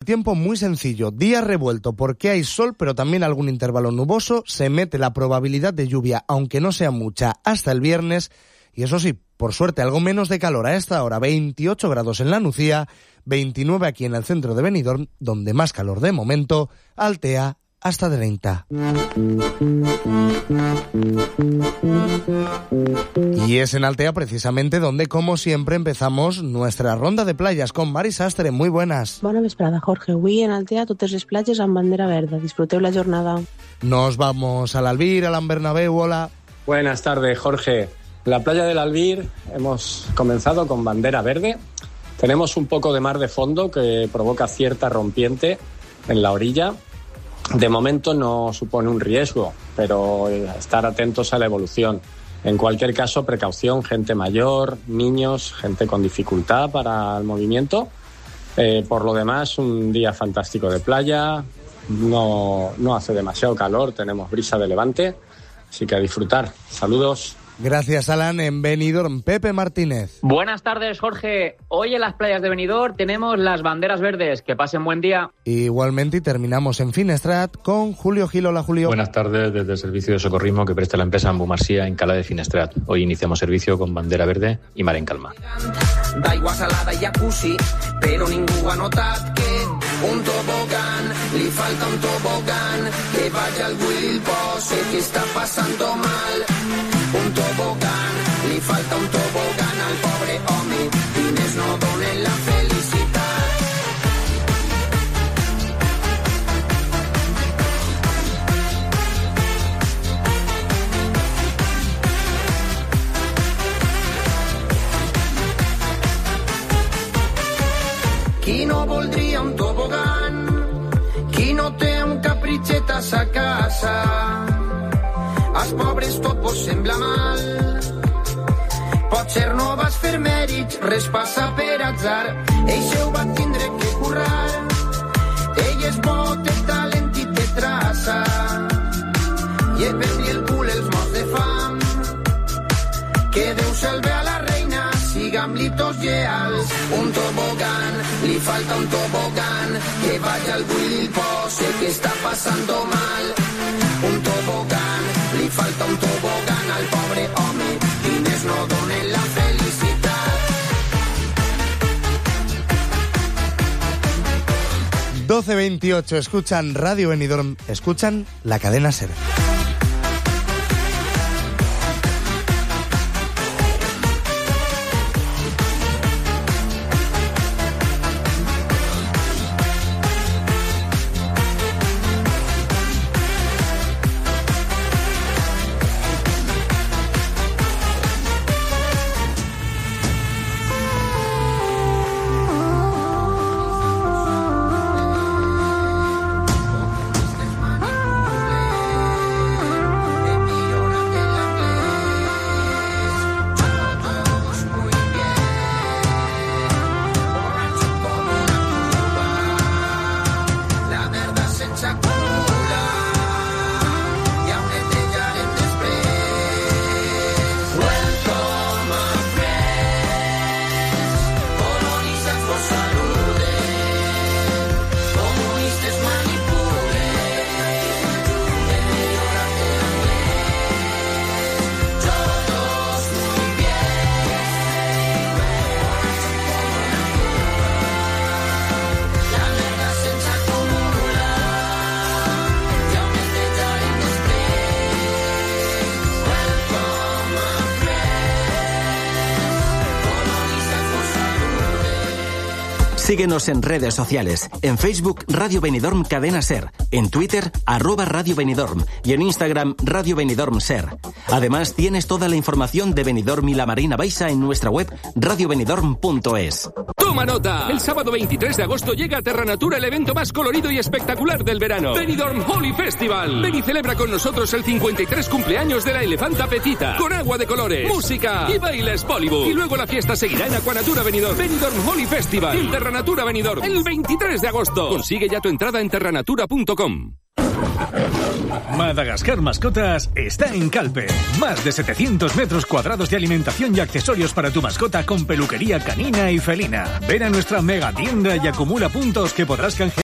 tiempo muy sencillo. Día revuelto porque hay sol, pero también algún intervalo nuboso. Se mete la probabilidad de lluvia, aunque no sea mucha, hasta el viernes. Y eso sí, por suerte, algo menos de calor a esta hora. 28 grados en La Nucía, 29 aquí en el centro de Benidorm, donde más calor de momento. Altea hasta 30. Y es en Altea precisamente donde, como siempre, empezamos nuestra ronda de playas con Mari Sastre. Muy buenas. Bona vesprada, Jorge. Avui en Altea totes les platges amb bandera verda. Disfruteu la jornada. Nos vamos al Albir, al Bernabéu. Hola. Buenas tardes, Jorge. La playa del Albir hemos comenzado con bandera verde. Tenemos un poco de mar de fondo que provoca cierta rompiente en la orilla. De momento no supone un riesgo, pero estar atentos a la evolución. En cualquier caso, precaución, gente mayor, niños, gente con dificultad para el movimiento. Por lo demás, un día fantástico de playa, no hace demasiado calor, tenemos brisa de levante, así que a disfrutar. Saludos. Gracias, Alan. En Benidorm, Pepe Martínez. Buenas tardes, Jorge. Hoy en las playas de Benidorm tenemos las banderas verdes. Que pasen buen día. Igualmente, y terminamos en Finestrat con Julio Gil. Hola, Julio. Buenas tardes desde el servicio de socorrismo que presta la empresa Ambumarsía en Cala de Finestrat. Hoy iniciamos servicio con bandera verde y mar en calma. D'aigua salada i jacuzzi, però ningú ha notat que un tobogán, li falta un tobogán, que vaya al Will Boss, que está pasando mal. Un tobogán, li falta un tobogán al pobre home, diners no donen la felicitat. Qui no voldria un tobogán? Qui no té un capritxet a sa casa? Els pobres tot vos sembla mal. Potser no vas fer mèrits, res passa per atzar. Ell se ho va tindre que currar. Ell és bo, té talent i té traça. I et perdri el cul els morts de fam. Que Déu salve a la reina, sigam-li tots lleals. Un tobogán, li falta un tobogán, que vaya al Will Boss, sé que está pasando mal. Un tobogán, li falta un tobogán al pobre home, diners no donen la felicitat. 12:28, escuchan Radio Benidorm, escuchan la cadena SER. Síguenos en redes sociales. En Facebook, Radio Benidorm Cadena SER. En Twitter, @Radio Benidorm. Y en Instagram, Radio Benidorm SER. Además, tienes toda la información de Benidorm y la Marina Baixa en nuestra web radiobenidorm.es. ¡Toma nota! El sábado 23 de agosto llega a Terra Natura el evento más colorido y espectacular del verano. Benidorm Holy Festival. Ven y celebra con nosotros el 53 cumpleaños de la elefanta Petita. Con agua de colores, música y bailes Bollywood. Y luego la fiesta seguirá en Aquanatura Benidorm. Benidorm Holy Festival. En Terra Natura Benidorm. El 23 de agosto. Consigue ya tu entrada en terranatura.com. Madagascar Mascotas está en Calpe. Más de 700 metros cuadrados de alimentación y accesorios para tu mascota con peluquería canina y felina. Ven a nuestra mega tienda y acumula puntos que podrás canjear